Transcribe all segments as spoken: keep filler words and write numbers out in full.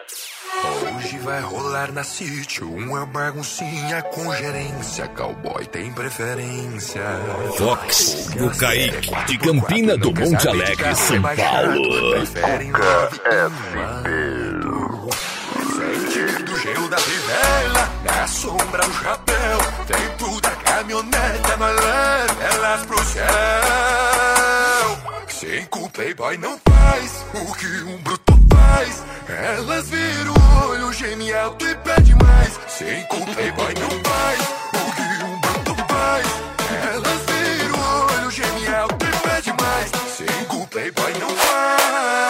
Hoje vai rolar na sítio uma baguncinha com gerência. Cowboy tem preferência. Fox do Kaique, de Campina do Monte Alegre, São Paulo. Preferem nove sentindo o gelo da fivela, na sombra do chapéu. Tem tudo a caminhoneta, mas leva elas pro céu. Cinco playboy não faz o que um bruto faz. Elas viram o olho, geme alto e pede mais. Cinco playboy não faz o que um bruto faz. Elas viram o olho, geme alto e pede mais. Cinco playboy não faz.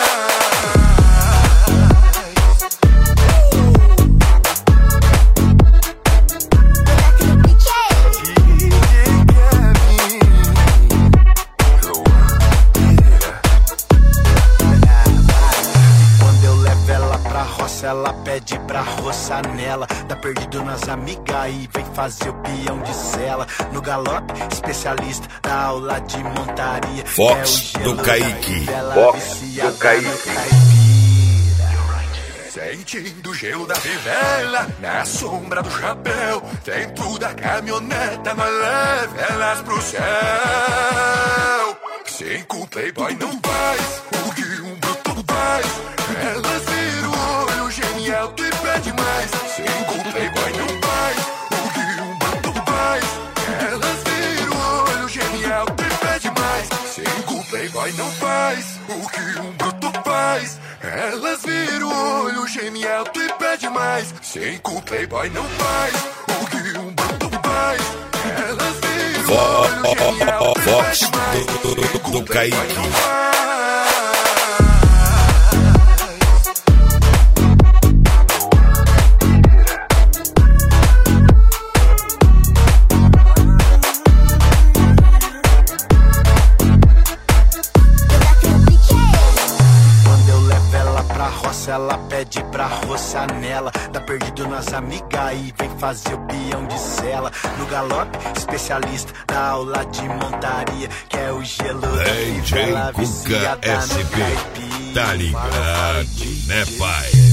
Ela pede pra roçar nela. Tá perdido nas amigas e vem fazer o peão de cela. No galope, especialista da aula de montaria. Fox é do Kaique. Fox do Kaique. Sentindo o gelo da fivela, na sombra do chapéu. Tem tudo a caminhoneta, mas leva elas pro céu. Cinco playboy não faz o que um bruto faz. Elas viram o olho, geme alto e pede mais. Cinco playboy não faz o que um bruto faz. Elas viram o olho, geme alto e pede mais. Cinco playboy não faz o que um bruto faz. Elas viram o olho, geme alto e pede mais. Cinco playboy não faz o que um bruto faz. Elas viram o olho, geme alto e pede mais. Do Kaique. Ela pede pra roçar nela. Tá perdido nas amigas e vem fazer o peão de cela. No galope, especialista da aula de montaria. Que é o gelo da D J fivela, Cuca viciada S no P. caipira. Tá ligado, né, pai?